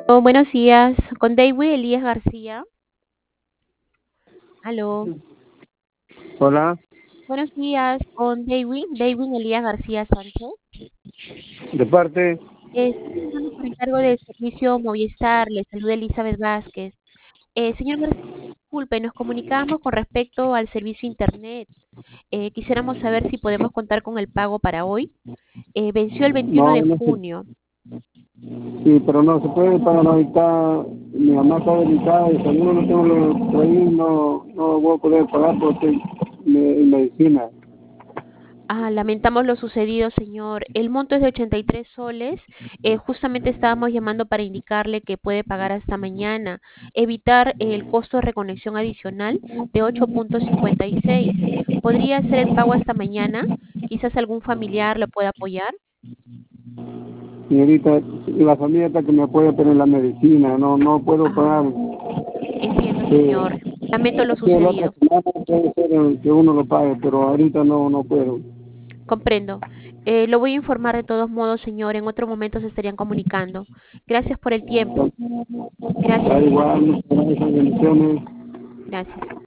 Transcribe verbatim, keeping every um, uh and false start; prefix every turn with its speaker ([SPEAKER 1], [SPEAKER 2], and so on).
[SPEAKER 1] Oh, buenos días, con David Elías García. Aló.
[SPEAKER 2] Hola,
[SPEAKER 1] Buenos días, con David, David Elías García Sánchez.
[SPEAKER 2] de parte,
[SPEAKER 1] Eh, estoy llamando por encargo del servicio Movistar, le saluda Elizabeth Vázquez. Eh, señor García, disculpe, nos comunicamos con respecto al servicio Internet. Eh, quisiéramos saber si podemos contar con el pago para hoy. Eh, venció el veintiuno
[SPEAKER 2] no,
[SPEAKER 1] de
[SPEAKER 2] no sé,
[SPEAKER 1] junio.
[SPEAKER 2] sí, pero no se puede para no ahorita, mi mamá está delicada y salud, no tengo lo por ahí, no, no voy a poder pagar porque me, medicina.
[SPEAKER 1] Ah, lamentamos lo sucedido, señor. El monto es de ochenta y tres soles. Eh, justamente estábamos llamando para indicarle que puede pagar hasta mañana, evitar el costo de reconexión adicional de ocho punto cincuenta y seis. ¿Podría hacer el pago hasta mañana? Quizás algún familiar lo pueda apoyar.
[SPEAKER 2] Señorita, la familia está que me apoya, pero en la medicina, no, no puedo
[SPEAKER 1] Ah,
[SPEAKER 2] pagar.
[SPEAKER 1] entiendo,
[SPEAKER 2] Eh,
[SPEAKER 1] señor. Lamento lo
[SPEAKER 2] sí, la otra
[SPEAKER 1] sucedido.
[SPEAKER 2] semana puede ser el que uno lo pague, pero ahorita no, no puedo.
[SPEAKER 1] Comprendo. Eh, lo voy a informar de todos modos, señor. En otro momento se estarían comunicando. Gracias por el tiempo. Gracias,
[SPEAKER 2] Da
[SPEAKER 1] señor.
[SPEAKER 2] igual, muchas gracias, bendiciones.
[SPEAKER 1] Gracias.